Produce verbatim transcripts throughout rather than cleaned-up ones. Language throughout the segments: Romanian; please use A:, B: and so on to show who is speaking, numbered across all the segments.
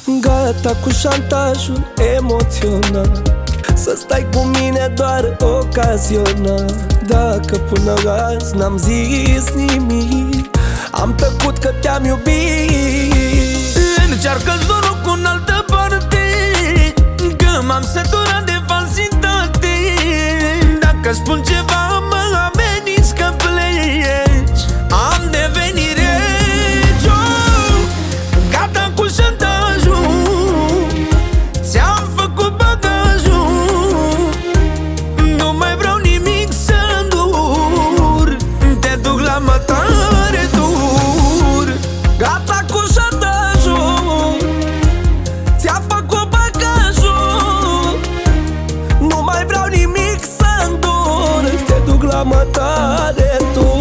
A: Gata cu șantajul emoțional, să stai cu mine doar ocazional. Dacă până azi n-am zis nimic, am tăcut că te-am iubit.
B: Încearcă-ți norocul în altă parte, că m-am săturat de falsitate. Dacă spun ceva mă ameninți că pleci. Am devenit rege, oh, gata cu șantajul, ți-am făcut bagajul. Nu mai vreau nimic să îndur, te duc la mătare dur.
A: Gata cu șantajul, ți-am făcut bagajul. Nu mai vreau nimic să îndur, te duc la mătare dur.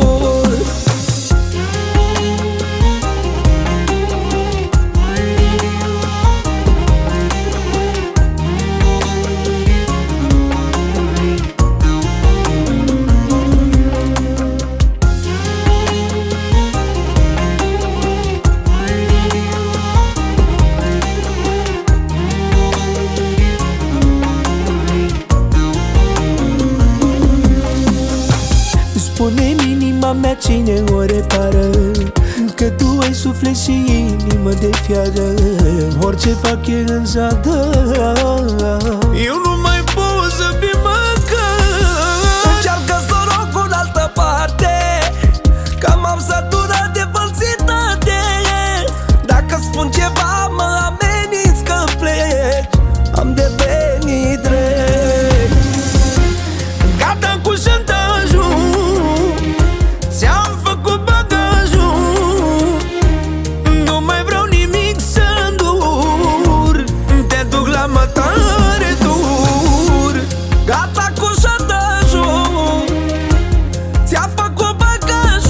B: Spune-mi inima mea cine o repară, că tu ai suflet și inimă de fiară. Orice fac e în zadă, eu nu mai pot să fiu măcar.
A: Încearcă-ți norocul în altă parte, că m-am săturat de falsitate. Dacă spun ceva mă ameninți că pleci. Am devenit drept.
B: Gata cu șantajul, ți-am făcut bagajul. Nu mai vreau nimic să îndur, te duc la mătare dur.
A: Gata cu șantajul, ți-am făcut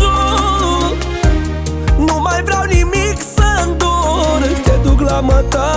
A: bagajul. Nu mai vreau nimic să îndur, te duc la mătare.